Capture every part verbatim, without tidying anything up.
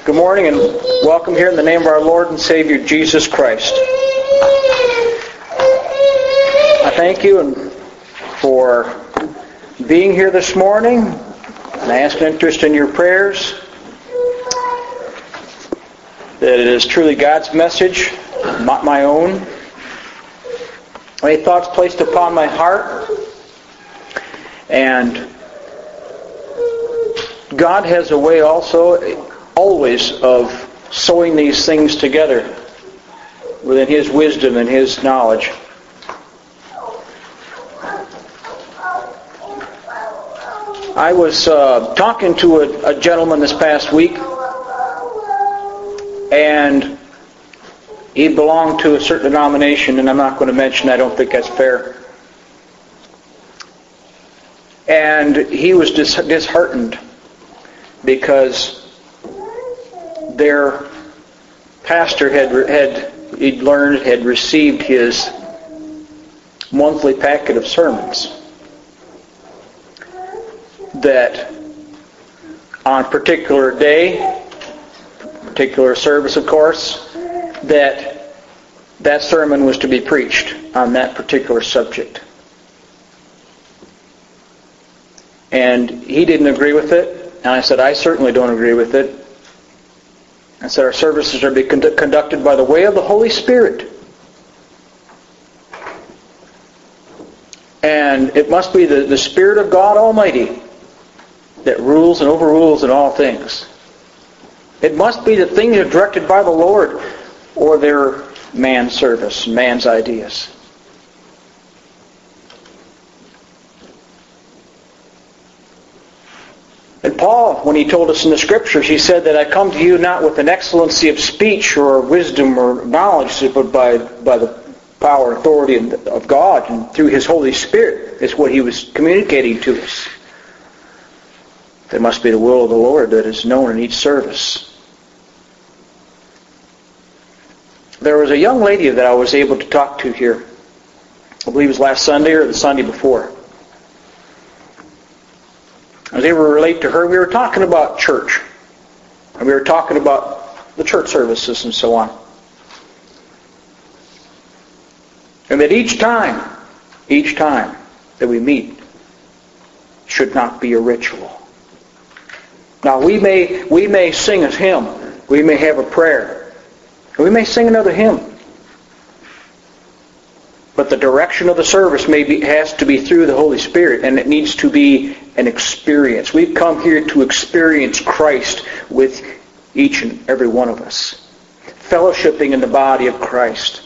Good morning and welcome here in the name of our Lord and Savior Jesus Christ. I thank you and for being here this morning, and I ask interest in your prayers, that it is truly God's message, not my own. Many thoughts placed upon my heart, and God has a way also, always, of sewing these things together within His wisdom and His knowledge. I was uh, talking to a, a gentleman this past week, and he belonged to a certain denomination, and I'm not going to mention, I don't think that's fair. And he was dis- disheartened because their pastor had had he'd learned had received his monthly packet of sermons, that on a particular day, particular service, of course, that that sermon was to be preached on that particular subject. And he didn't agree with it, and I said, I certainly don't agree with it. I said, our services are to be condu- conducted by the way of the Holy Spirit. And it must be the, the Spirit of God Almighty that rules and overrules in all things. It must be that things are directed by the Lord, or they're man's service, man's ideas. And Paul, when he told us in the Scriptures, he said that I come to you not with an excellency of speech or wisdom or knowledge, but by, by the power and authority of God and through His Holy Spirit, is what he was communicating to us. There must be the will of the Lord that is known in each service. There was a young lady that I was able to talk to here. I believe it was last Sunday or the Sunday before. I was able to relate to her. We were talking about church. And we were talking about the church services and so on. And that each time, each time that we meet should not be a ritual. Now we may we may sing a hymn. We may have a prayer. And we may sing another hymn. But the direction of the service may be, has to be through the Holy Spirit, and it needs to be an experience. We've come here to experience Christ with each and every one of us. Fellowshipping in the body of Christ.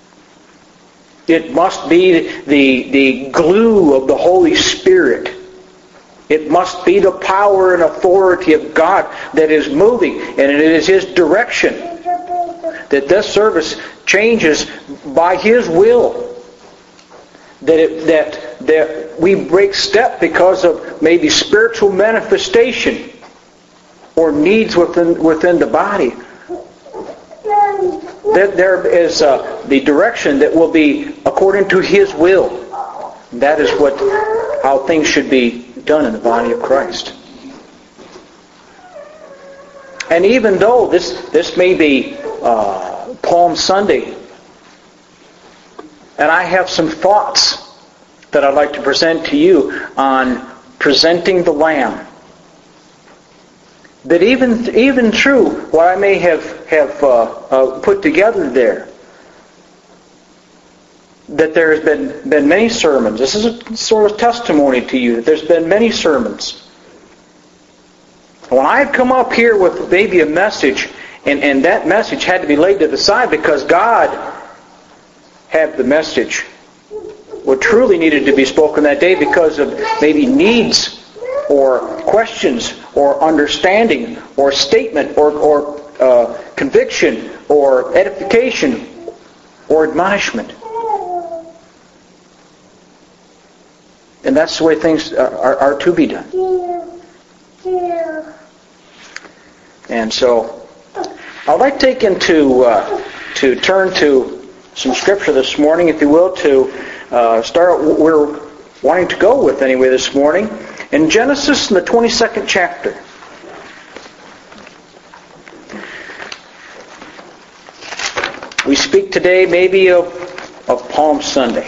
It must be the, the glue of the Holy Spirit. It must be the power and authority of God that is moving, and it is His direction that this service changes by His will. That it, that that we break step because of maybe spiritual manifestation or needs within within the body. That there is uh, the direction that will be according to His will. That is what how things should be done in the body of Christ. And even though this this may be uh, Palm Sunday, and I have some thoughts that I'd like to present to you on presenting the Lamb. That even even true, what I may have have uh, uh, put together there, that there has been been many sermons. This is a sort of testimony to you that there's been many sermons. When I had come up here with maybe a message, and, and that message had to be laid to the side because God had the message, what truly needed to be spoken that day because of maybe needs or questions or understanding or statement or, or uh, conviction or edification or admonishment. And that's the way things are, are, are to be done. And so I'd like to take into uh, to turn to some scripture this morning, if you will, to uh, start what we're wanting to go with anyway this morning. In Genesis, in the twenty-second chapter. We speak today maybe of, of Palm Sunday.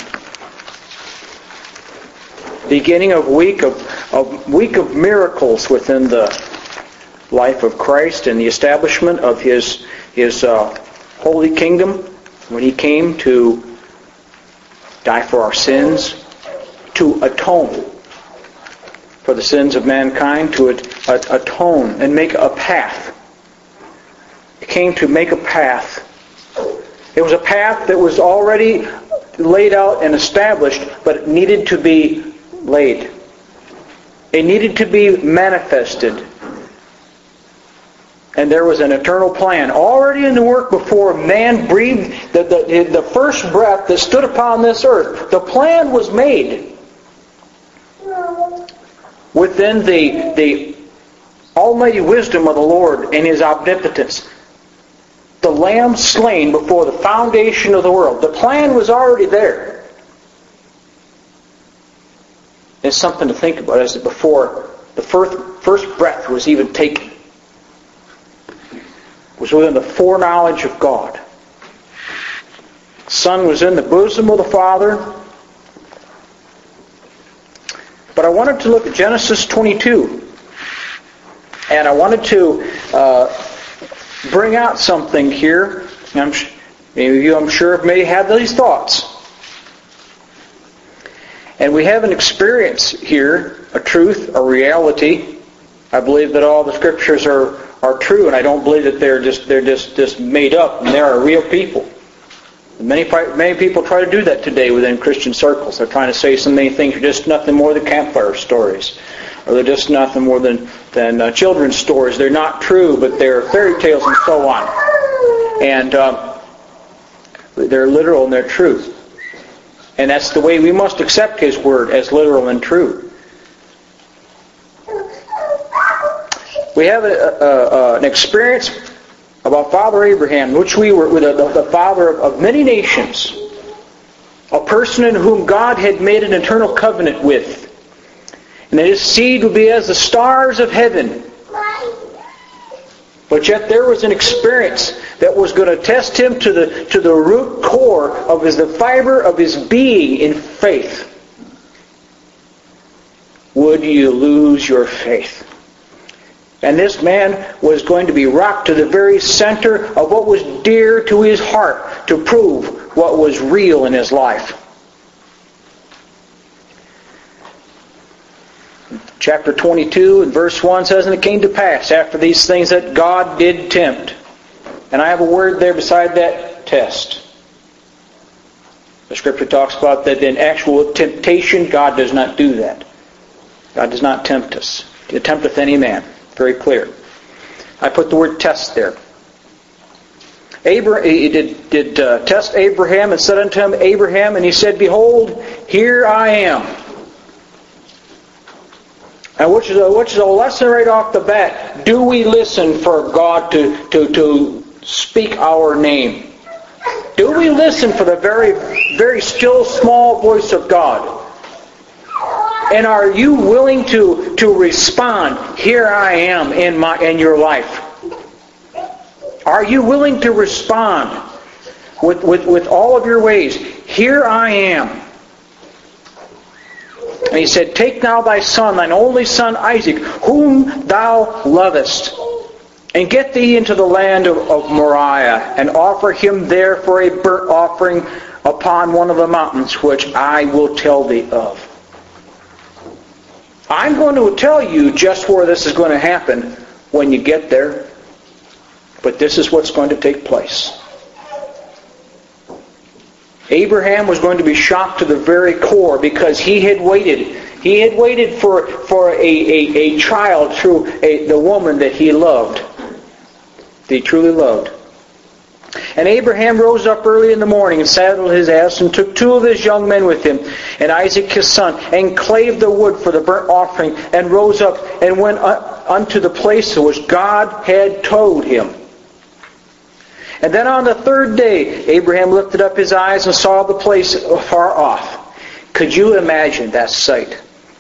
Beginning of week of, of week of miracles within the life of Christ and the establishment of His His uh, holy kingdom when He came to die for our sins, to atone for the sins of mankind, to at, at, atone and make a path. He came to make a path. It was a path that was already laid out and established, but it needed to be laid. It needed to be manifested. And there was an eternal plan already in the work before man breathed the, the, the first breath that stood upon this earth. The plan was made within the, the almighty wisdom of the Lord and His omnipotence. The Lamb slain before the foundation of the world. The plan was already there. It's something to think about as before the first, first breath was even taken. It was within the foreknowledge of God. The Son was in the bosom of the Father. But I wanted to look at Genesis twenty-two. And I wanted to uh, bring out something here. I'm, many of you, I'm sure, may have these thoughts. And we have an experience here, a truth, a reality. I believe that all the Scriptures are, are true, and I don't believe that they're just they're just, just made up, and there are real people. Many many people try to do that today within Christian circles. They're trying to say so many things are just nothing more than campfire stories, or they're just nothing more than than uh, children's stories. They're not true, but they're fairy tales and so on. And um, they're literal and they're true. And that's the way we must accept His Word as literal and true. We have a, a, a, an experience about Father Abraham, which we were with the, the father of, of many nations, a person in whom God had made an eternal covenant with, and that his seed would be as the stars of heaven. But yet there was an experience that was going to test him to the to the root core of his the fiber of his being in faith. Would you lose your faith? And this man was going to be rocked to the very center of what was dear to his heart to prove what was real in his life. Chapter twenty-two and verse one says, "And it came to pass after these things that God did tempt." And I have a word there beside that, test. The Scripture talks about that in actual temptation, God does not do that. God does not tempt us. He tempteth any man. Very clear. I put the word test there. Abraham, he did, did uh, test Abraham and said unto him, Abraham, and he said, Behold, here I am. And which is, a, which is a lesson right off the bat. Do we listen for God to, to, to speak our name? Do we listen for the very, very still small voice of God? And are you willing to, to respond, here I am in my in your life? Are you willing to respond with, with, with all of your ways? Here I am. And he said, Take now thy son, thine only son Isaac, whom thou lovest, and get thee into the land of, of Moriah, and offer him there for a burnt offering upon one of the mountains which I will tell thee of. I'm going to tell you just where this is going to happen when you get there, but this is what's going to take place. Abraham was going to be shocked to the very core because he had waited. He had waited for, for a, a, a child through a, the woman that he loved, that he truly loved. And Abraham rose up early in the morning and saddled his ass and took two of his young men with him and Isaac his son and clave the wood for the burnt offering and rose up and went unto the place which God had told him. And then on the third day, Abraham lifted up his eyes and saw the place far off. Could you imagine that sight?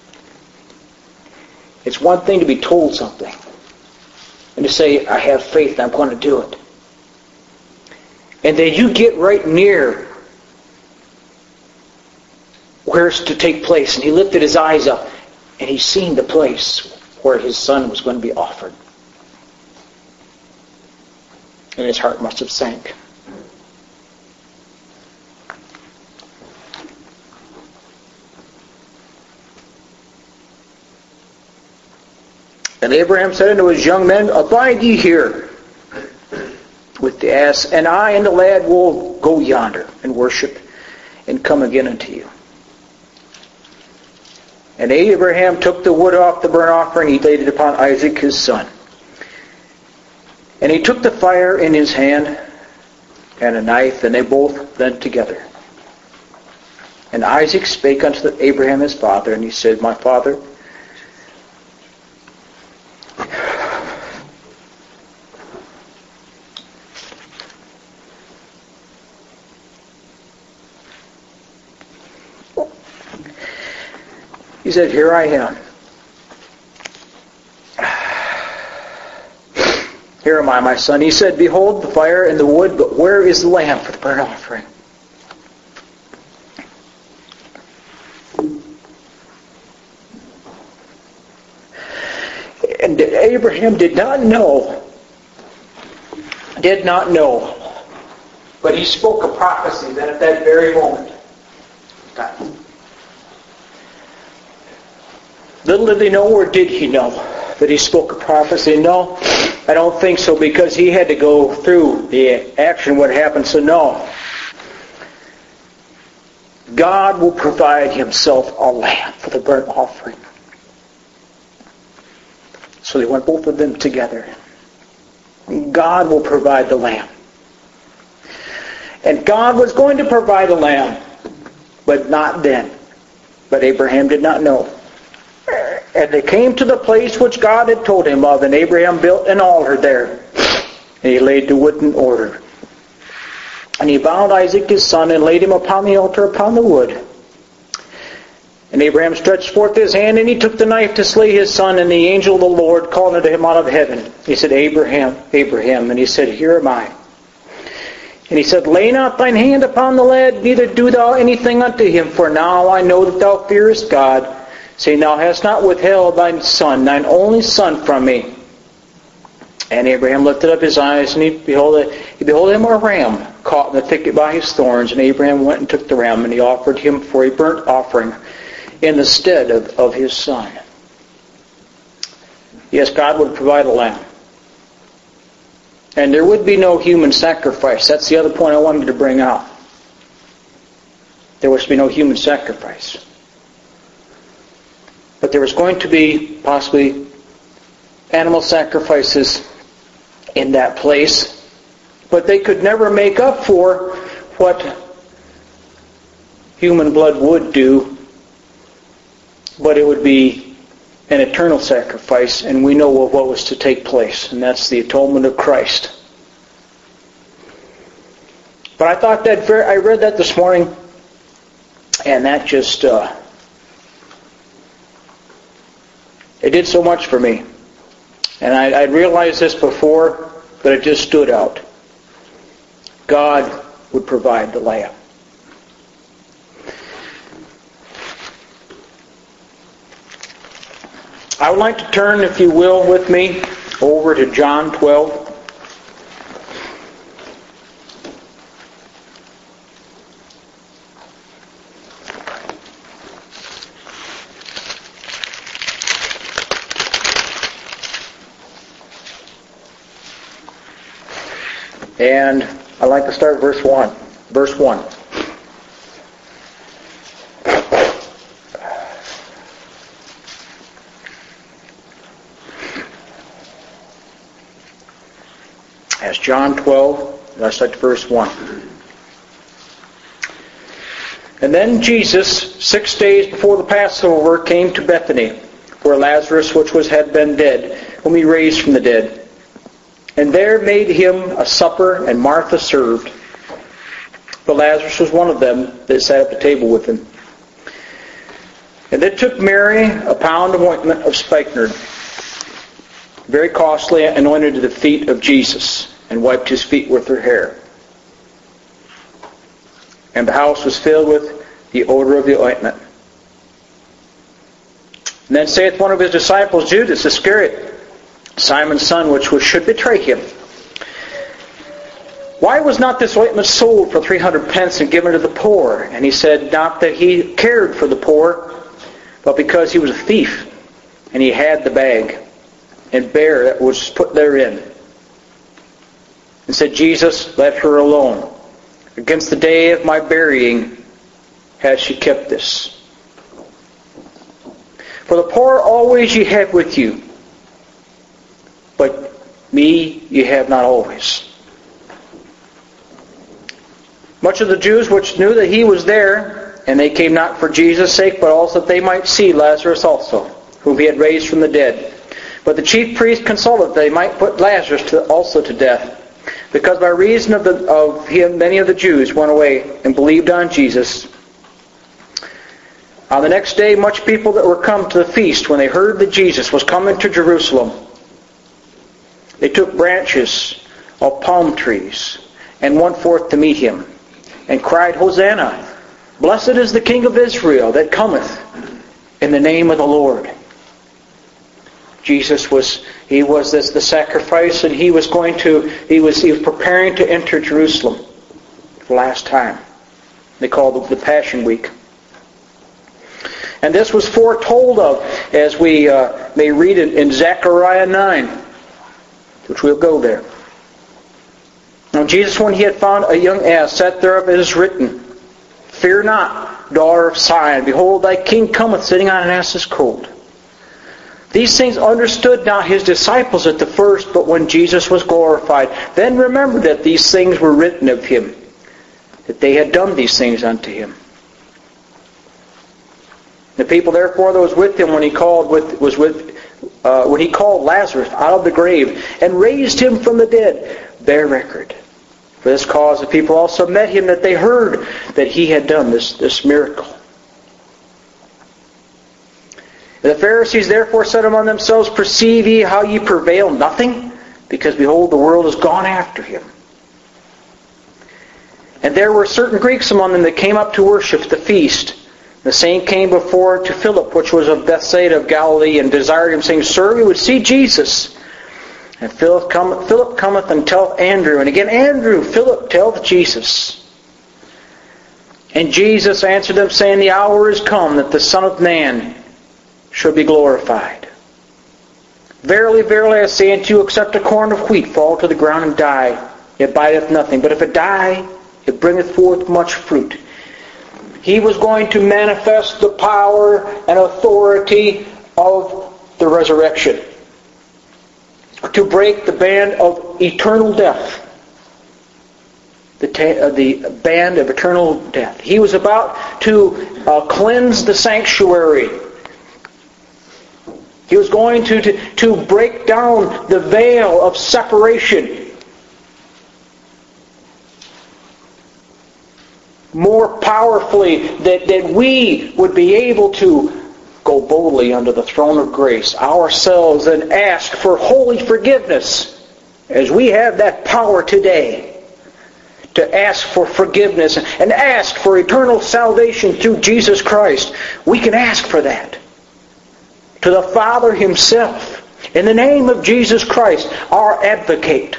It's one thing to be told something and to say, I have faith, I'm going to do it. And then you get right near where it's to take place. And he lifted his eyes up, and he seen the place where his son was going to be offered. And his heart must have sank. And Abraham said unto his young men, Abide ye here with the ass, and I and the lad will go yonder and worship and come again unto you. And Abraham took the wood off the burnt offering, he laid it upon Isaac his son. And he took the fire in his hand and a knife, and they both went together. And Isaac spake unto Abraham his father, and he said, My father. He said, Here I am. Here am I, my son. He said, Behold the fire and the wood, but where is the lamb for the burnt offering? And Abraham did not know, did not know, but he spoke a prophecy then at that very moment. God. Little did he know, or did he know, that he spoke a prophecy? No, I don't think so, because he had to go through the action, what happened. So no. God will provide himself a lamb for the burnt offering. So they went both of them together. God will provide the lamb. And God was going to provide a lamb, but not then. But Abraham did not know. And they came to the place which God had told him of, and Abraham built an altar there. And he laid the wood in order. And he bound Isaac his son, and laid him upon the altar upon the wood. And Abraham stretched forth his hand, and he took the knife to slay his son, and the angel of the Lord called unto him out of heaven. He said, Abraham, Abraham. And he said, Here am I. And he said, Lay not thine hand upon the lad, neither do thou anything unto him, for now I know that thou fearest God, saying, Thou hast not withheld thine son, thine only son, from me. And Abraham lifted up his eyes, and he behold, he beholded him a ram caught in the thicket by his thorns. And Abraham went and took the ram, and he offered him for a burnt offering in the stead of, of his son. Yes, God would provide a lamb. And there would be no human sacrifice. That's the other point I wanted to bring out. There was to be no human sacrifice. But there was going to be possibly animal sacrifices in that place. But they could never make up for what human blood would do. But it would be an eternal sacrifice, and we know what was to take place, and that's the atonement of Christ. But I thought that very, I read that this morning, and that just uh, it did so much for me. And I, I'd realized this before, but it just stood out. God would provide the lamb. I would like to turn, if you will, with me over to John twelve. And I'd like to start verse one. Verse one. As John twelve, let's start to verse one. And then Jesus, six days before the Passover, came to Bethany, where Lazarus, which was had been dead, whom he raised from the dead. And there made him a supper, and Martha served. But Lazarus was one of them that sat at the table with him. And they took Mary a pound of ointment of spikenard, very costly, anointed to the feet of Jesus, and wiped his feet with her hair. and the house was filled with the odor of the ointment. And then saith one of his disciples, Judas Iscariot, Simon's son, which was, should betray him, why was not this ointment sold for three hundred pence and given to the poor? And he said, not that he cared for the poor, but because he was a thief, and he had the bag and bear that was put therein. And said, Jesus, let her alone. Against the day of my burying has she kept this. For the poor always ye have with you, but me ye have not always. Much of the Jews which knew that he was there, and they came not for Jesus' sake, but also that they might see Lazarus also, whom he had raised from the dead. But the chief priests consulted that they might put Lazarus to, also to death, because by reason of, the, of him many of the Jews went away and believed on Jesus. On the next day, much people that were come to the feast, when they heard that Jesus was coming to Jerusalem, they took branches of palm trees and went forth to meet him, and cried, Hosanna! Blessed is the King of Israel that cometh in the name of the Lord. Jesus was, he was this, the sacrifice, and he was going to, he was, he was preparing to enter Jerusalem for the last time. They called it the Passion Week. And this was foretold of, as we uh, may read it in Zechariah nine, which we'll go there. Now Jesus, when he had found a young ass, sat thereof, it is written, Fear not, daughter of Zion, behold, thy king cometh sitting on an ass's colt. These things understood not his disciples at the first, but when Jesus was glorified, then remembered that these things were written of him, that they had done these things unto him. The people therefore that was with him when he called with was with uh, when he called Lazarus out of the grave and raised him from the dead, bear record. For this cause the people also met him, that they heard that he had done this, this miracle. The Pharisees therefore said among themselves, Perceive ye how ye prevail nothing? Because behold, the world is gone after him. And there were certain Greeks among them that came up to worship at the feast. The same came before to Philip, which was of Bethsaida of Galilee, and desired him, saying, Sir, we would see Jesus. And Philip cometh, Philip cometh and telleth Andrew. And again Andrew, Philip telleth Jesus. And Jesus answered them, saying, The hour is come that the Son of Man shall be glorified. Verily, verily, I say unto you, except a corn of wheat fall to the ground and die, it bideth nothing. But if it die, it bringeth forth much fruit. He was going to manifest the power and authority of the resurrection, to break the band of eternal death, the, ta- uh, the band of eternal death. He was about to uh, cleanse the sanctuary. He was going to, to, to break down the veil of separation. More powerfully, that, that we would be able to go boldly under the throne of grace ourselves and ask for holy forgiveness, as we have that power today to ask for forgiveness and ask for eternal salvation through Jesus Christ. We can ask for that to the Father Himself in the name of Jesus Christ, our advocate,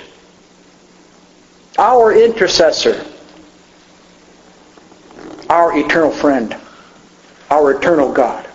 our intercessor, our eternal friend, our eternal God.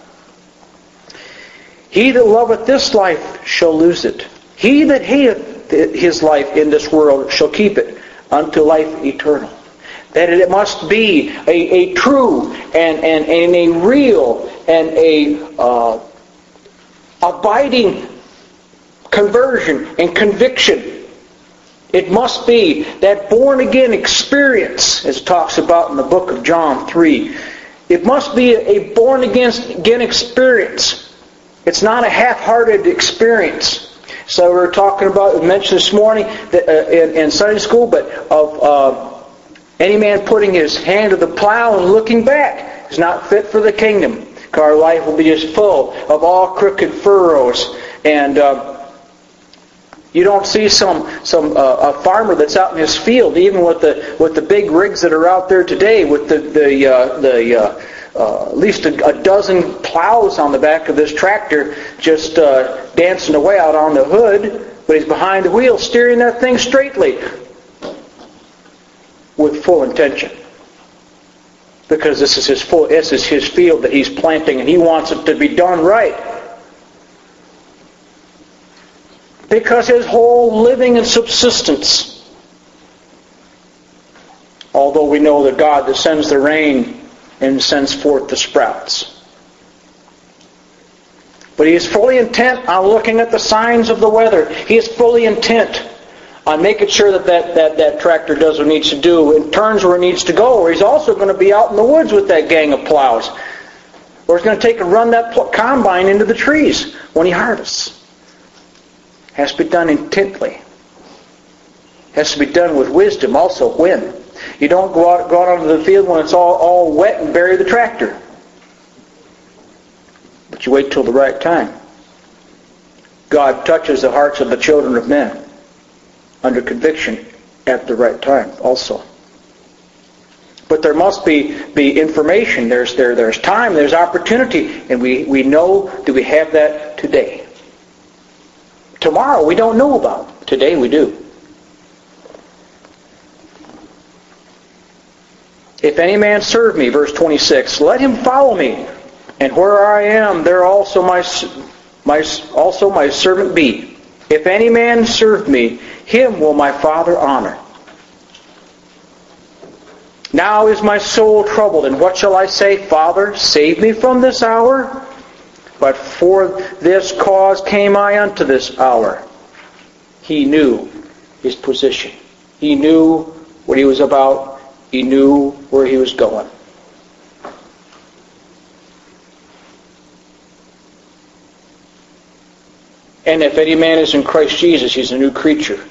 He that loveth this life shall lose it. He that hateth his life in this world shall keep it unto life eternal. That it must be a, a true and, and, and a real and a uh, abiding conversion and conviction. It must be that born-again experience, as it talks about in the book of John three. It must be a born-again experience. It's not a half-hearted experience. So we were talking about, we mentioned this morning that, uh, in, in Sunday school, but of uh, any man putting his hand to the plow and looking back is not fit for the kingdom. Because our life will be just full of all crooked furrows and uh, You don't see some some uh, a farmer that's out in his field, even with the with the big rigs that are out there today, with the the uh, the uh, uh, at least a, a dozen plows on the back of this tractor, just uh, dancing away out on the hood. But he's behind the wheel, steering that thing straightly, with full intention, because this is his full this is his field that he's planting, and he wants it to be done right. Because his whole living and subsistence, although we know that God that sends the rain and sends forth the sprouts. But he is fully intent on looking at the signs of the weather. He is fully intent on making sure that that, that that tractor does what it needs to do and turns where it needs to go. Or he's also going to be out in the woods with that gang of plows. Or he's going to take and run that combine into the trees when he harvests. Has to be done intently. Has to be done with wisdom also. When? You don't go out, go out onto the field when it's all, all wet and bury the tractor. But you wait till the right time. God touches the hearts of the children of men under conviction at the right time also. But there must be, be information. There's there there's time, there's opportunity, and we, we know that we have that today. Tomorrow we don't know about. Today we do. If any man serve me, verse twenty-six, let him follow me, and where I am, there also my my also my servant be. If any man serve me, him will my Father honor. Now is my soul troubled, and what shall I say? Father, save me from this hour? But for this cause came I unto this hour. He knew his position. He knew what he was about. He knew where he was going. And if any man is in Christ Jesus, he's a new creature.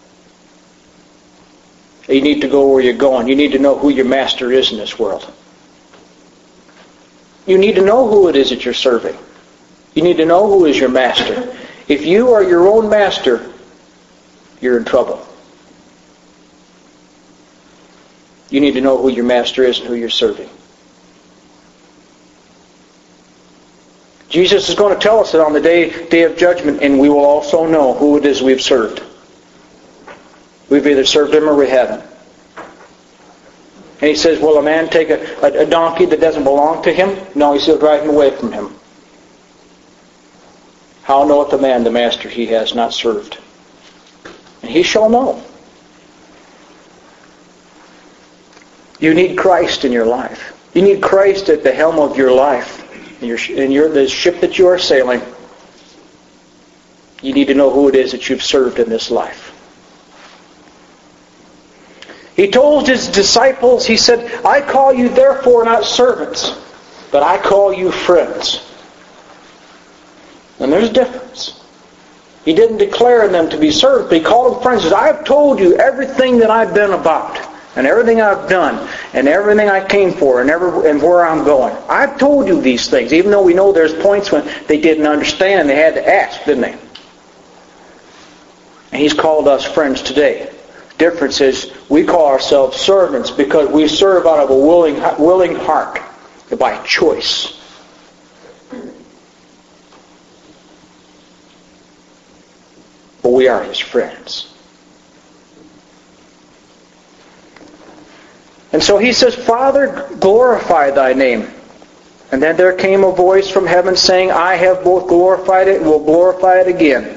You need to go where you're going. You need to know who your master is in this world. You need to know who it is that you're serving. You need to know who is your master. If you are your own master, you're in trouble. You need to know who your master is and who you're serving. Jesus is going to tell us that on the day, day of judgment, and we will also know who it is we've served. We've either served him or we haven't. And he says, will a man take a, a, a donkey that doesn't belong to him? No, he says, drive him away from him. How knoweth the man the master he has not served? And he shall know. You need Christ in your life. You need Christ at the helm of your life. In, your, in your, the ship that you are sailing. You need to know who it is that you've served in this life. He told his disciples, he said, I call you therefore not servants, but I call you friends. And there's a difference. He didn't declare them to be servants, but he called them friends. He says, I've told you everything that I've been about, and everything I've done, and everything I came for, and, every, and where I'm going. I've told you these things, even though we know there's points when they didn't understand and they had to ask, didn't they? And he's called us friends today. Difference is we call ourselves servants because we serve out of a willing, willing heart by choice. But we are his friends. And so he says, Father, glorify thy name. And then there came a voice from heaven saying, I have both glorified it and will glorify it again.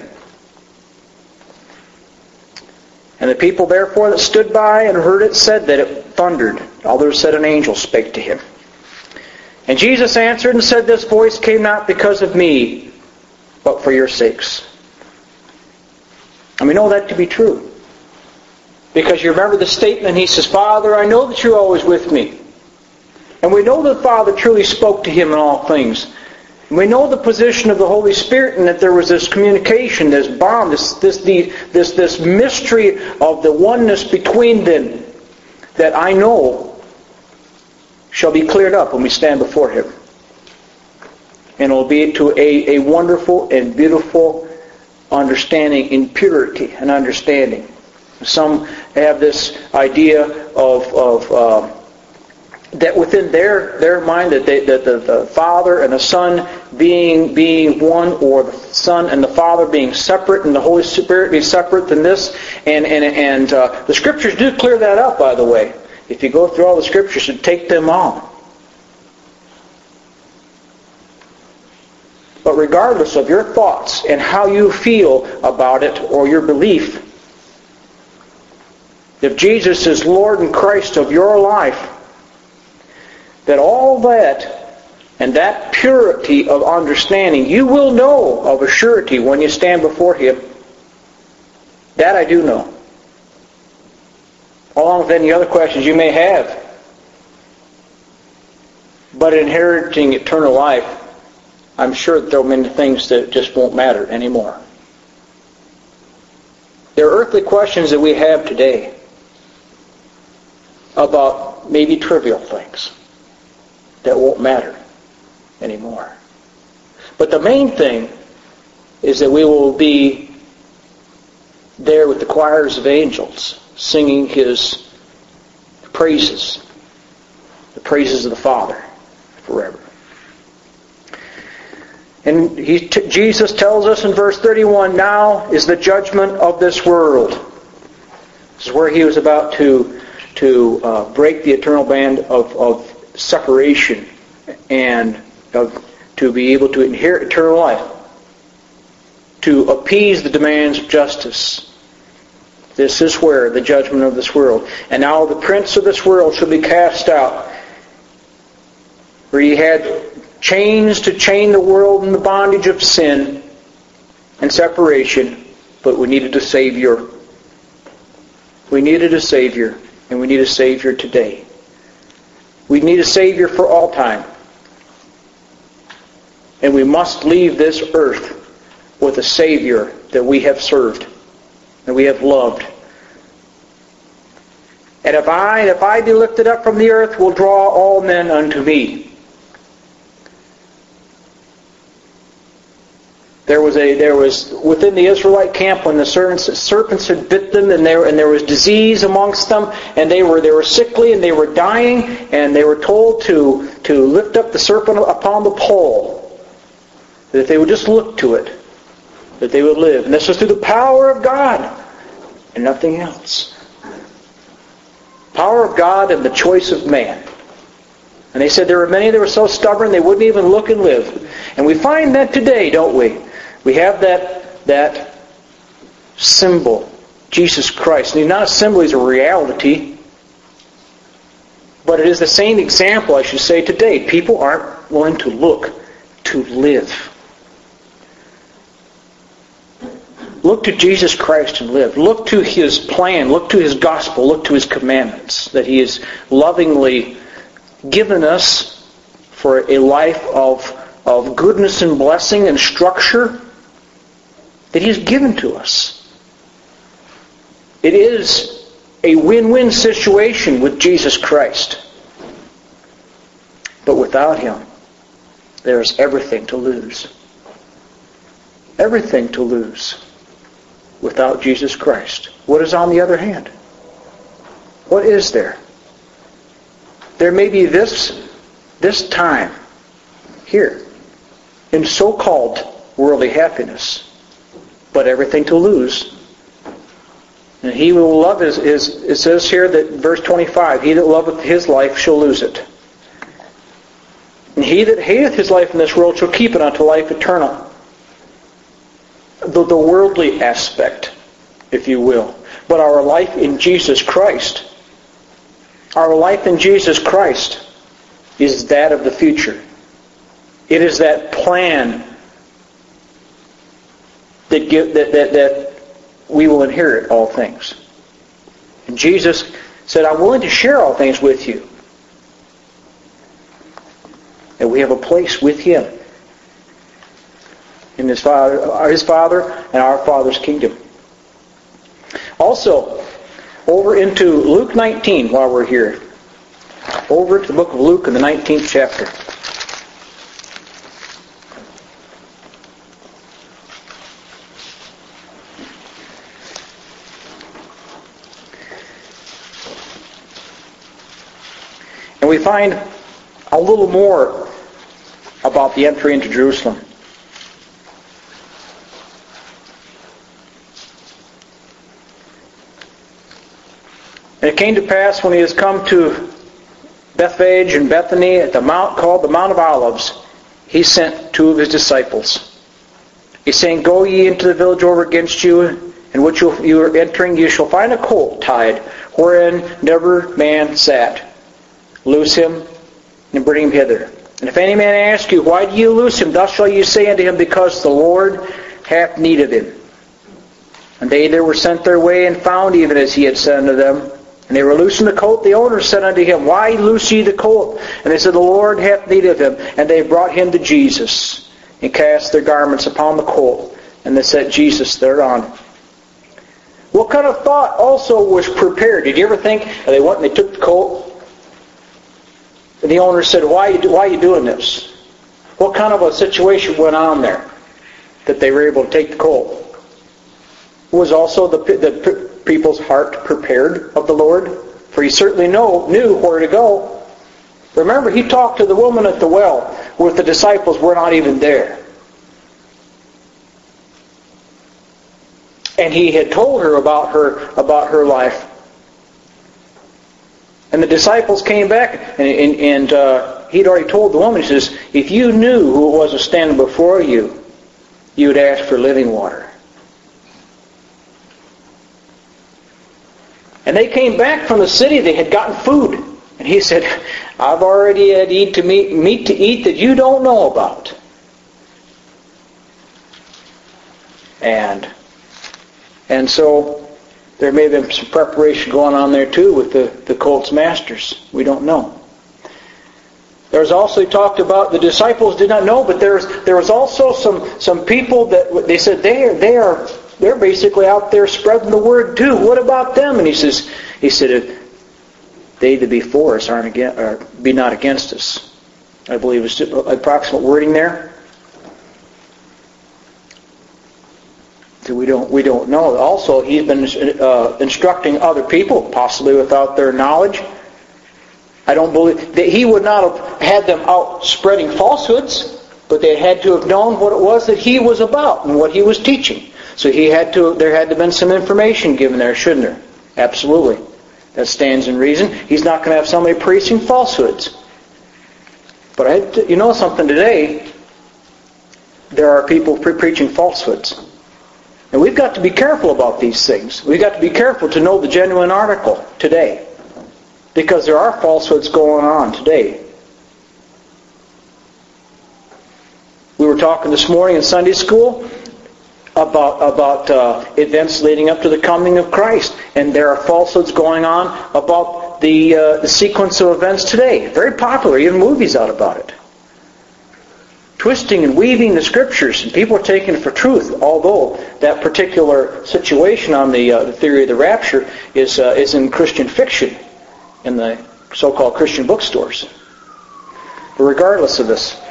And the people therefore that stood by and heard it said that it thundered. Others said an angel spake to him. And Jesus answered and said, this voice came not because of me, but for your sakes. And we know that to be true. Because you remember the statement, he says, Father, I know that you're always with me. And we know that the Father truly spoke to him in all things. And we know the position of the Holy Spirit and that there was this communication, this bond, this this the, this this mystery of the oneness between them that I know shall be cleared up when we stand before him. And it will be to a, a wonderful and beautiful understanding in purity and understanding. Some have this idea of, of uh, that within their their mind that, they, that the, the Father and the Son being being one, or the Son and the Father being separate, and the Holy Spirit being separate than this. And and and uh, the Scriptures do clear that up, by the way. If you go through all the Scriptures and take them all. But regardless of your thoughts and how you feel about it or your belief, if Jesus is Lord and Christ of your life, that all that and that purity of understanding you will know of a surety when you stand before Him. That I do know. Along with any other questions you may have. But inheriting eternal life, I'm sure that there are many things that just won't matter anymore. There are earthly questions that we have today about maybe trivial things that won't matter anymore. But the main thing is that we will be there with the choirs of angels singing His praises, the praises of the Father forever. And he, t- Jesus tells us in verse thirty-one, now is the judgment of this world. This is where He was about to, to uh, break the eternal band of, of separation and of, to be able to inherit eternal life, to appease the demands of justice. This is where the judgment of this world. And now the prince of this world shall be cast out. Where He had chains to chain the world in the bondage of sin and separation, but we needed a Savior. We needed a Savior, and we need a Savior today. We need a Savior for all time. And we must leave this earth with a Savior that we have served and we have loved. And if I, if I be lifted up from the earth, will draw all men unto me. There was a there was within the Israelite camp when the serpents, serpents had bit them, and there and there was disease amongst them, and they were they were sickly and they were dying, and they were told to to lift up the serpent upon the pole, that if they would just look to it, that they would live. And this was through the power of God and nothing else. Power of God and the choice of man. And they said there were many that were so stubborn they wouldn't even look and live. And we find that today, don't we? We have that that symbol, Jesus Christ. And he's not a symbol, he's a reality. But it is the same example, I should say, today. People aren't willing to look to live. Look to Jesus Christ and live. Look to His plan. Look to His gospel. Look to His commandments that He has lovingly given us for a life of, of goodness and blessing and structure that He has given to us. It is a win-win situation with Jesus Christ. But without Him, there is everything to lose. Everything to lose without Jesus Christ. What is on the other hand? What is there? There may be this, this time here in so-called worldly happiness, but everything to lose. And he who will love his, his, it says here that verse twenty-five, he that loveth his life shall lose it. And he that hateth his life in this world shall keep it unto life eternal. The, the worldly aspect, if you will. But our life in Jesus Christ, our life in Jesus Christ is that of the future. It is that plan that, give, that, that, that we will inherit all things. And Jesus said, I'm willing to share all things with you. And we have a place with Him in His Father, His Father and our Father's kingdom. Also, over into Luke nineteen while we're here. Over to the book of Luke in the nineteenth chapter. we find a little more about the entry into Jerusalem. And it came to pass when he has come to Bethphage and Bethany at the mount called the Mount of Olives, he sent two of his disciples. He's saying, Go ye into the village over against you, in which you, you are entering, you shall find a colt tied, wherein never man sat. Loose him, and bring him hither. And if any man ask you, Why do you loose him? Thus shall you say unto him, Because the Lord hath need of him. And they there were sent their way, and found even as he had said unto them. And they were loosing the colt. The owner said unto him, Why loose ye the colt? And they said, The Lord hath need of him. And they brought him to Jesus, and cast their garments upon the colt, and they set Jesus thereon. What kind of thought also was prepared? Did you ever think, they went and they took the colt, and the owner said, Why are you, why are you doing this? What kind of a situation went on there that they were able to take the colt? Was also the, the people's heart prepared of the Lord? For he certainly know, knew where to go. Remember, he talked to the woman at the well, where the disciples were not even there. And he had told her about her about her life. And the disciples came back, and, and, and uh, he'd already told the woman, he says, If you knew who it was was standing before you, you would ask for living water. And they came back from the city. They had gotten food. And he said, I've already had eat to meat, meat to eat that you don't know about. And, and so there may have been some preparation going on there too with the, the colt's masters. We don't know. There's also, he talked about, the disciples did not know, but there's, there was also some, some people that, they said, they are, they are, they're basically out there spreading the word too. What about them? And he says, he said, they that be for us aren't against, or be not against us. I believe it's approximate wording there. So we don't we don't know. Also, he's been uh, instructing other people, possibly without their knowledge. I don't believe that he would not have had them out spreading falsehoods, but they had to have known what it was that he was about and what he was teaching. So he had to. There had to have been some information given there, shouldn't there? Absolutely. That stands in reason. He's not going to have somebody preaching falsehoods. But I, you know something today, there are people pre- preaching falsehoods. And we've got to be careful about these things. We've got to be careful to know the genuine article today. Because there are falsehoods going on today. We were talking this morning in Sunday school about about uh, events leading up to the coming of Christ, and there are falsehoods going on about the uh, the sequence of events today. Very popular, even movies out about it. Twisting and weaving the Scriptures, and people are taking it for truth. Although that particular situation on the, uh, the theory of the rapture is uh, is in Christian fiction, in the so-called Christian bookstores. But regardless of this.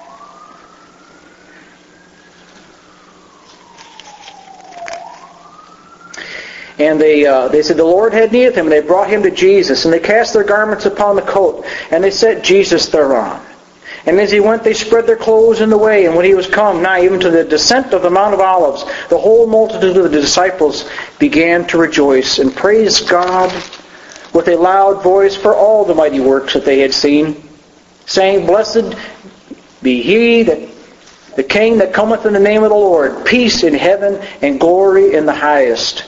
And they uh, they said the Lord had need of him, and they brought him to Jesus, and they cast their garments upon the colt, and they set Jesus thereon. And as he went, they spread their clothes in the way, and when he was come nigh even to the descent of the Mount of Olives, the whole multitude of the disciples began to rejoice and praise God with a loud voice for all the mighty works that they had seen, saying, Blessed be he that the King that cometh in the name of the Lord, peace in heaven and glory in the highest.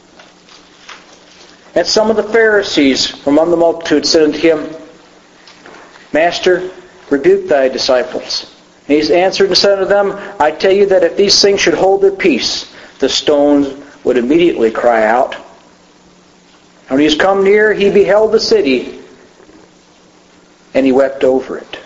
And some of the Pharisees from among the multitude said unto him, Master, rebuke thy disciples. And he answered and said unto them, I tell you that if these things should hold their peace, the stones would immediately cry out. And when he was come near, he beheld the city, and he wept over it.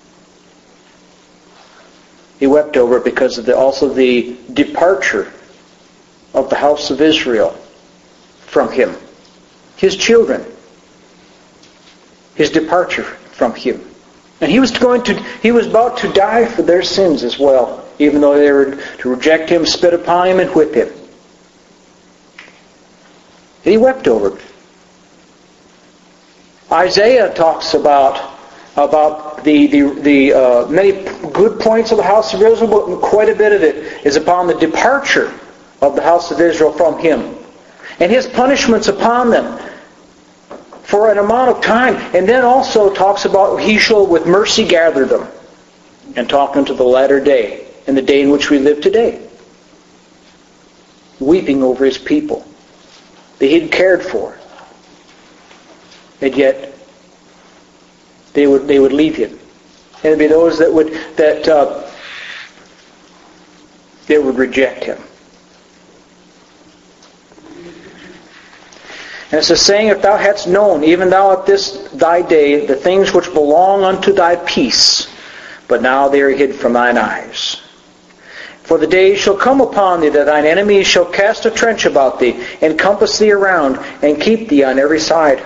He wept over it because of the, also the departure of the house of Israel from him. His children. His departure from him. And he was going to he was about to die for their sins as well, even though they were to reject him, spit upon him, and whip him. And he wept over it. Isaiah talks about about the the, the uh, many good points of the house of Israel, but quite a bit of it is upon the departure of the house of Israel from Him, and His punishments upon them for an amount of time. And then also talks about He shall with mercy gather them, and talking to the latter day, and the day in which we live today, weeping over His people that He'd cared for, and yet they would they would leave Him. And it'd be those that would that uh, they would reject Him. And it's a saying, if thou hadst known, even thou at this thy day, the things which belong unto thy peace, but now they are hid from thine eyes. For the days shall come upon thee that thine enemies shall cast a trench about thee, and compass thee around, and keep thee on every side.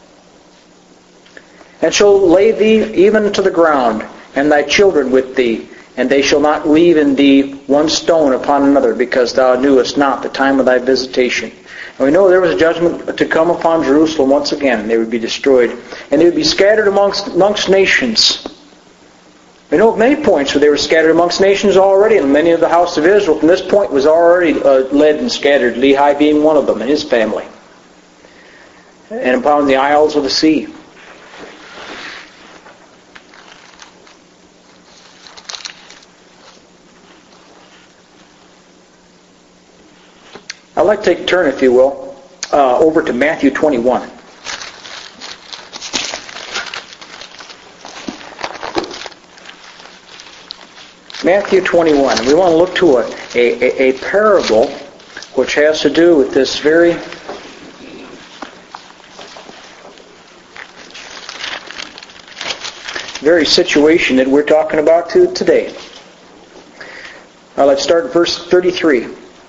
And shall lay thee even to the ground, and thy children with thee, and they shall not leave in thee one stone upon another, because thou knewest not the time of thy visitation. And we know there was a judgment to come upon Jerusalem once again, and they would be destroyed. And they would be scattered amongst, amongst nations. We know of many points where they were scattered amongst nations already, and many of the house of Israel from this point was already uh, led and scattered, Lehi being one of them, and his family. And upon the isles of the sea. I'd like to take a turn, if you will, uh, over to Matthew twenty-one. Matthew twenty-one. We want to look to a, a, a parable which has to do with this very very situation that we're talking about to today. Uh, let's start at verse thirty-three.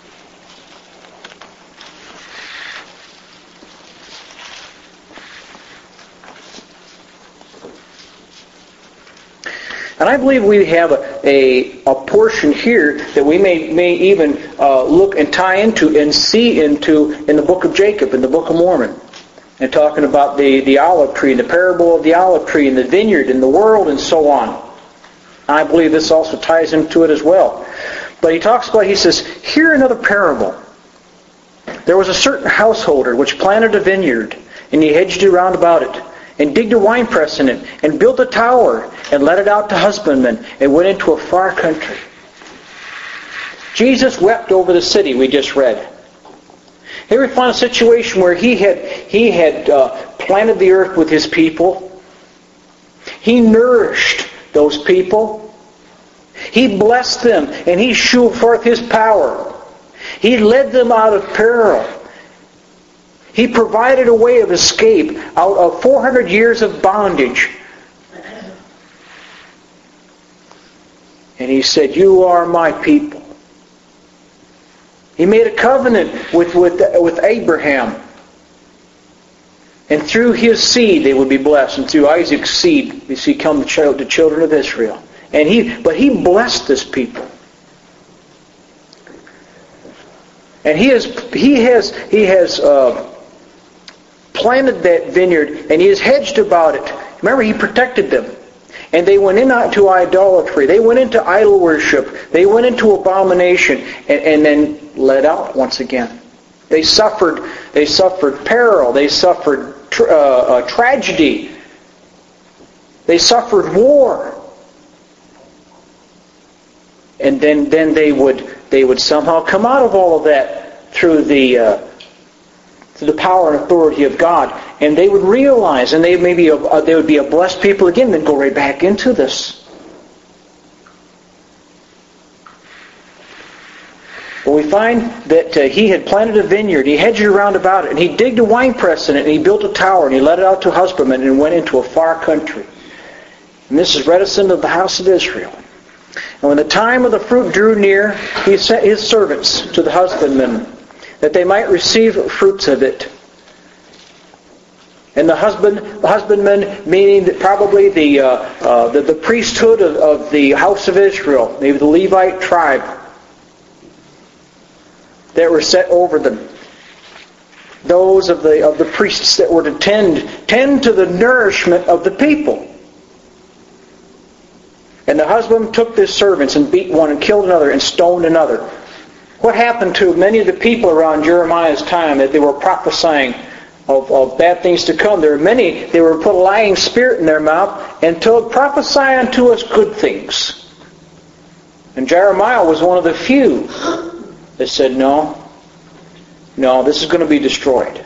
And I believe we have a, a, a portion here that we may, may even uh, look and tie into and see into in the book of Jacob, in the book of Mormon. And talking about the, the olive tree, and the parable of the olive tree, and the vineyard, and the world, and so on. I believe this also ties into it as well. But he talks about, he says, hear another parable. There was a certain householder which planted a vineyard, and he hedged it round about it, and digged a winepress in it, and built a tower, and let it out to husbandmen, and went into a far country. Jesus wept over the city we just read. Here we find a situation where he had he had uh, planted the earth with his people. He nourished those people. He blessed them, and he shewed forth his power. He led them out of peril. He provided a way of escape out of four hundred years of bondage. And he said, you are my people. He made a covenant with, with, with Abraham. And through his seed they would be blessed. And through Isaac's seed we see come the, child, the children of Israel. And he, but he blessed this people. And he has, he has, he has uh, planted that vineyard, and he has hedged about it. Remember, he protected them. And they went into idolatry. They went into idol worship. They went into abomination, and, and then let out once again. They suffered. They suffered peril. They suffered tra- uh, uh, tragedy. They suffered war. And then, then they would they would somehow come out of all of that through the uh, through the power and authority of God, and they would realize, and they maybe uh, they would be a blessed people again, then go right back into this. Well, we find that uh, he had planted a vineyard, he hedged around about it, and he digged a winepress in it, and he built a tower, and he let it out to husbandmen, and went into a far country. And this is reticent of the house of Israel. And when the time of the fruit drew near, he sent his servants to the husbandmen, that they might receive fruits of it. And the husband, the husbandmen, meaning that probably the, uh, uh, the the priesthood of, of the house of Israel, maybe the Levite tribe, that were set over them. those of the of the priests that were to tend tend to the nourishment of the people. And the husband took his servants and beat one and killed another and stoned another. What happened to many of the people around Jeremiah's time that they were prophesying of, of bad things to come? There were many, they were put a lying spirit in their mouth and told, prophesy unto us good things. And Jeremiah was one of the few that said, no, no, this is going to be destroyed.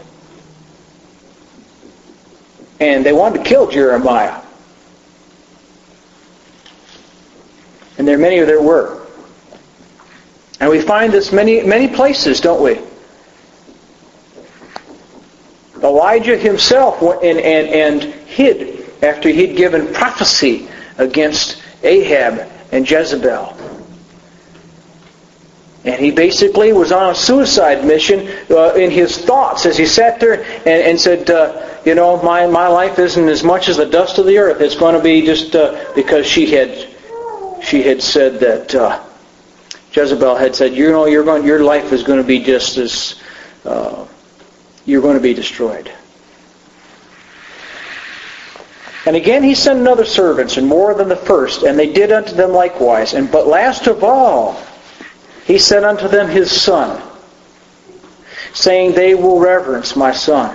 And they wanted to kill Jeremiah. And there many there were. And we find this many many places, don't we? Elijah himself went and, and, and hid after he'd given prophecy against Ahab and Jezebel. And he basically was on a suicide mission uh, in his thoughts as he sat there and, and said, uh, you know, my, my life isn't as much as the dust of the earth. It's going to be just uh, because she had she had said that uh, Jezebel had said, you know, you're going, your life is going to be just as uh, you're going to be destroyed. And again he sent another servants, and more than the first, and they did unto them likewise. And but last of all, he sent unto them his son, saying, they will reverence my son.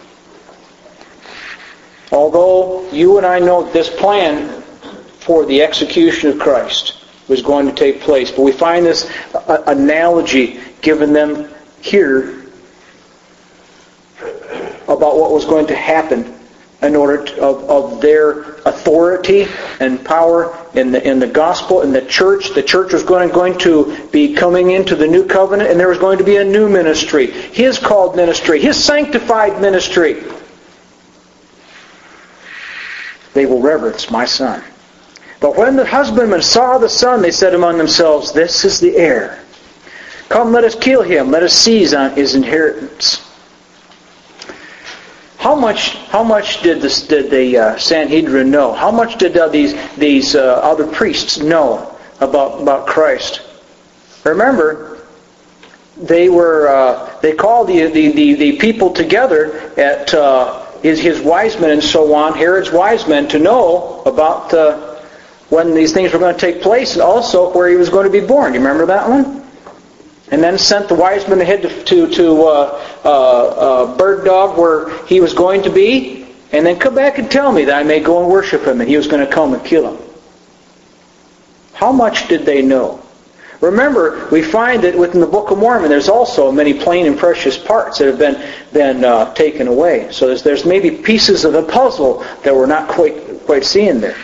Although you and I know this plan for the execution of Christ was going to take place, but we find this uh, analogy given them here about what was going to happen in order to, of, of their authority and power in the in the gospel, in the church. The church was going, going to be coming into the new covenant, and there was going to be a new ministry. His called ministry, His sanctified ministry. They will reverence my son. But when the husbandmen saw the son, they said among themselves, this is the heir. Come, let us kill him. Let us seize on his inheritance. How much? How much did, this, did the uh, Sanhedrin know? How much did uh, these these uh, other priests know about about Christ? Remember, they were uh, they called the, the the the people together at uh, his his wise men and so on, Herod's wise men, to know about uh, when these things were going to take place, and also where he was going to be born. You remember that one? And then sent the wise men ahead to to, to uh, uh, uh, Bird Dog where he was going to be, and then come back and tell me that I may go and worship him, and he was going to come and kill him. How much did they know? Remember, we find that within the Book of Mormon, there's also many plain and precious parts that have been been uh, taken away. So there's, there's maybe pieces of the puzzle that we're not quite quite seeing there.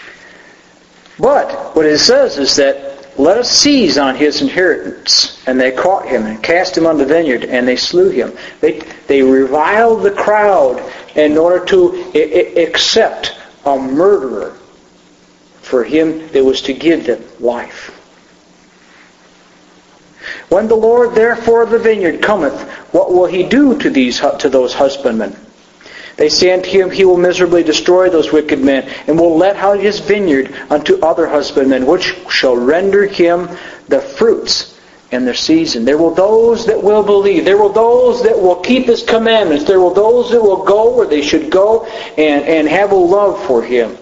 But what it says is that, let us seize on his inheritance. And they caught him and cast him on the vineyard, and they slew him. They they reviled the crowd in order to I- I accept a murderer for him that was to give them life. When the Lord therefore of the vineyard cometh, what will he do to these to those husbandmen? They say unto him, he will miserably destroy those wicked men, and will let out his vineyard unto other husbandmen, which shall render him the fruits in their season. There will those that will believe. There will those that will keep his commandments. There will those that will go where they should go and, and have a love for him.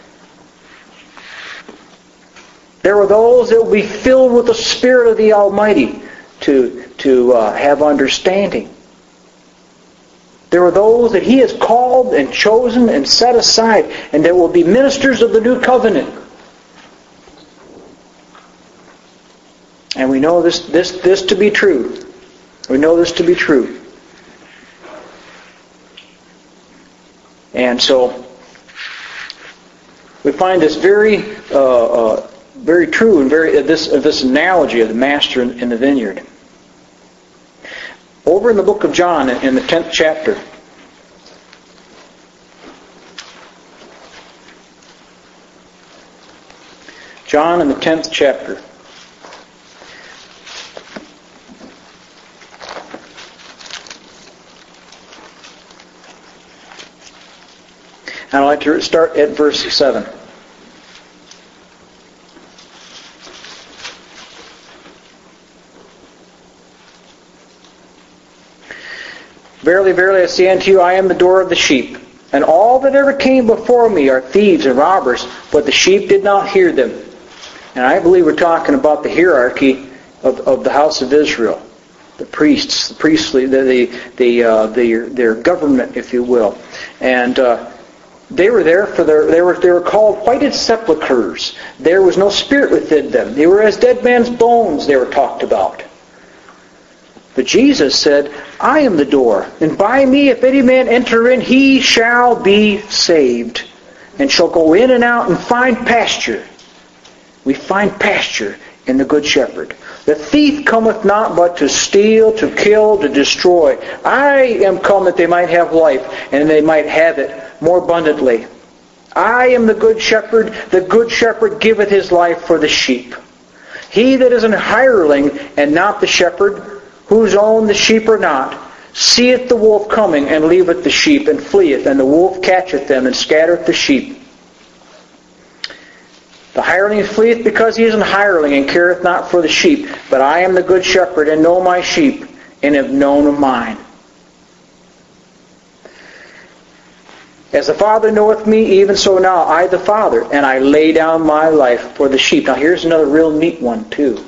There are those that will be filled with the Spirit of the Almighty to, to uh, have understanding. There are those that he has called and chosen and set aside, and there will be ministers of the new covenant. And we know this, this, this to be true. We know this to be true. And so we find this very, uh, uh, very true and very uh, this uh, this analogy of the master in, in the vineyard. Over in the book of John, in the tenth chapter, John in the tenth chapter. And I'd like to start at verse seven. Verily, verily, I say unto you, I am the door of the sheep. And all that ever came before me are thieves and robbers, but the sheep did not hear them. And I believe we're talking about the hierarchy of, of the house of Israel. The priests, the priestly, the, the, the, uh, the, their government, if you will. And uh, they were there for their, they were, they were called whited sepulchres. There was no spirit within them. They were as dead man's bones, they were talked about. But Jesus said, I am the door, and by me if any man enter in, he shall be saved, and shall go in and out and find pasture. We find pasture in the Good Shepherd. The thief cometh not but to steal, to kill, to destroy. I am come that they might have life, and they might have it more abundantly. I am the Good Shepherd. The Good Shepherd giveth his life for the sheep. He that is an hireling and not the shepherd, whose own the sheep are not, seeth the wolf coming, and leaveth the sheep, and fleeth, and the wolf catcheth them, and scattereth the sheep. The hireling fleeth because he is an hireling, and careth not for the sheep. But I am the good shepherd, and know my sheep, and have known of mine. As the Father knoweth me, even so now I the Father, and I lay down my life for the sheep. Now here's another real neat one too.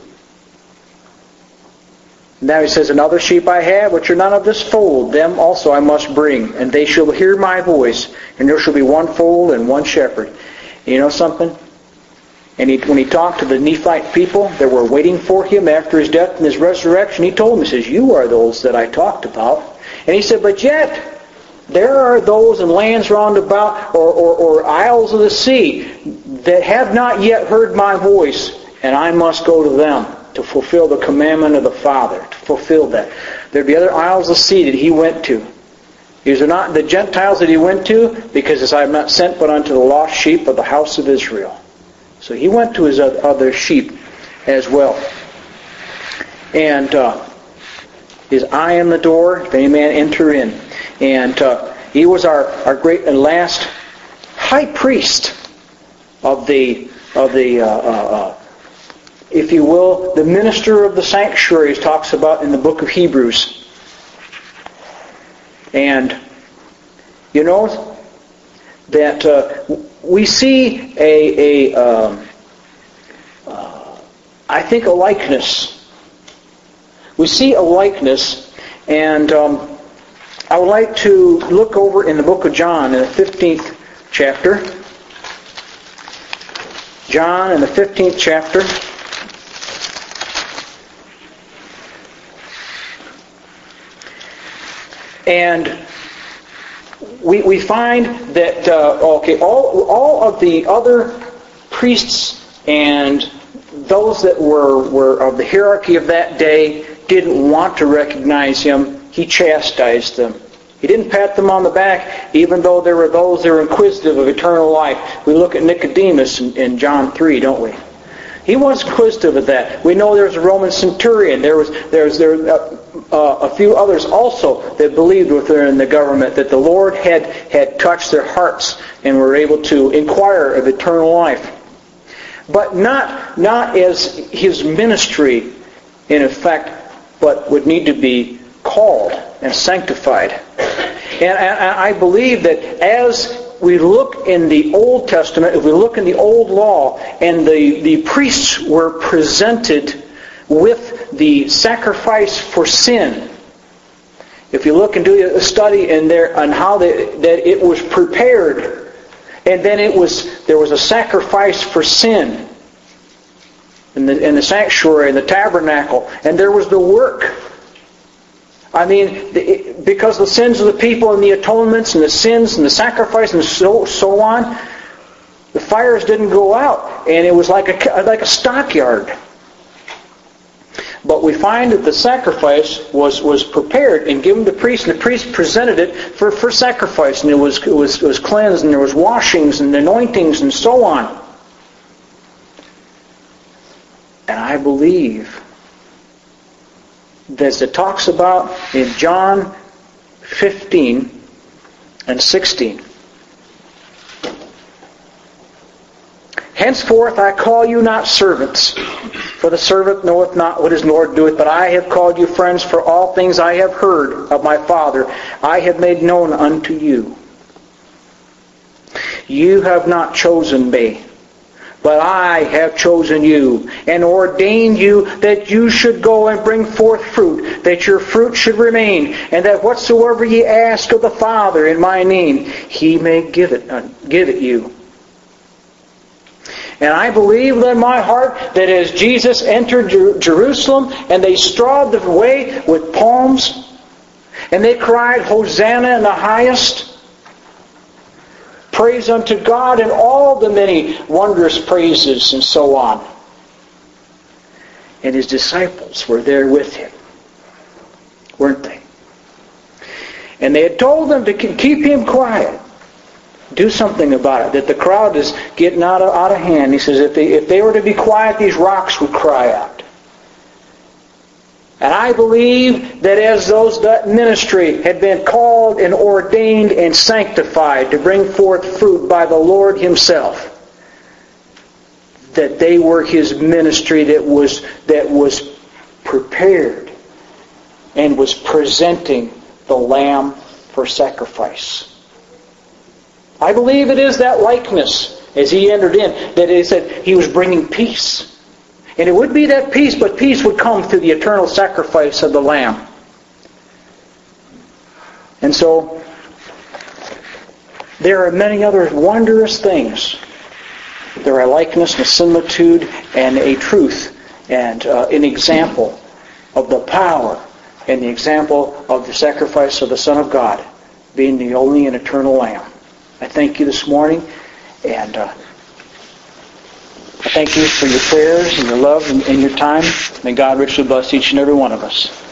Now he says, another sheep I have, which are none of this fold, them also I must bring, and they shall hear my voice, and there shall be one fold and one shepherd. And you know something? And he, when he talked to the Nephite people that were waiting for him after his death and his resurrection, he told them, he says, you are those that I talked about. And he said, but yet, there are those in lands round about, or, or, or isles of the sea, that have not yet heard my voice, and I must go to them to fulfill the commandment of the Father, to fulfill that. There'd be other isles of the sea that he went to. These are not the Gentiles that he went to, because as I am not sent but unto the lost sheep of the house of Israel. So he went to his other sheep as well. And uh, is I am the door, if any man enter in. And uh, he was our, our great and last high priest of the of the uh, uh, if you will, the minister of the sanctuaries talks about in the book of Hebrews. And you know that uh, we see a, a um, uh, I think a likeness. We see a likeness, and um, I would like to look over in the book of John in the fifteenth chapter. John in the fifteenth chapter. And we we find that uh, okay, all all of the other priests and those that were were of the hierarchy of that day didn't want to recognize him. He chastised them. He didn't pat them on the back, even though there were those that were inquisitive of eternal life. We look at Nicodemus in, in John three, don't we? He was inquisitive of that. We know there's a Roman centurion. There was there's there uh, uh, a few others also that believed within the government that the Lord had had touched their hearts and were able to inquire of eternal life, but not not as his ministry in effect, but would need to be called and sanctified. And I believe that as we look in the Old Testament, if we look in the Old Law, and the, the priests were presented with the sacrifice for sin. If you look and do a study in there on how they, that it was prepared, and then it was there was a sacrifice for sin in the in the sanctuary, in the tabernacle, and there was the work. I mean, because the sins of the people and the atonements and the sins and the sacrifice and so so on, the fires didn't go out, and it was like a like a stockyard. But we find that the sacrifice was, was prepared and given to the priest, and the priest presented it for, for sacrifice, and it was it was it was cleansed, and there was washings and anointings and so on. And I believe as it talks about in John fifteen and sixteen. Henceforth I call you not servants, for the servant knoweth not what his Lord doeth, but I have called you friends, for all things I have heard of my Father I have made known unto you. You have not chosen me, but I have chosen you, and ordained you that you should go and bring forth fruit, that your fruit should remain, and that whatsoever ye ask of the Father in my name, He may give it, uh, give it you. And I believe in my heart that as Jesus entered Jer- Jerusalem, and they strawed the way with palms, and they cried, Hosanna in the highest, praise unto God, and all the many wondrous praises and so on. And His disciples were there with Him, weren't they? And they had told them to keep Him quiet. Do something about it, that the crowd is getting out of, out of hand. He says if they, if they were to be quiet, these rocks would cry out. And I believe that as those that ministry had been called and ordained and sanctified to bring forth fruit by the Lord Himself, that they were His ministry that was that was prepared and was presenting the Lamb for sacrifice. I believe it is that likeness as He entered in, that it said He was bringing peace. And it would be that peace, but peace would come through the eternal sacrifice of the Lamb. And so, there are many other wondrous things. There are likeness and similitude and a truth and uh, an example of the power and the example of the sacrifice of the Son of God being the only and eternal Lamb. I thank you this morning, and uh, I thank you for your prayers and your love and, and your time. May God richly bless each and every one of us.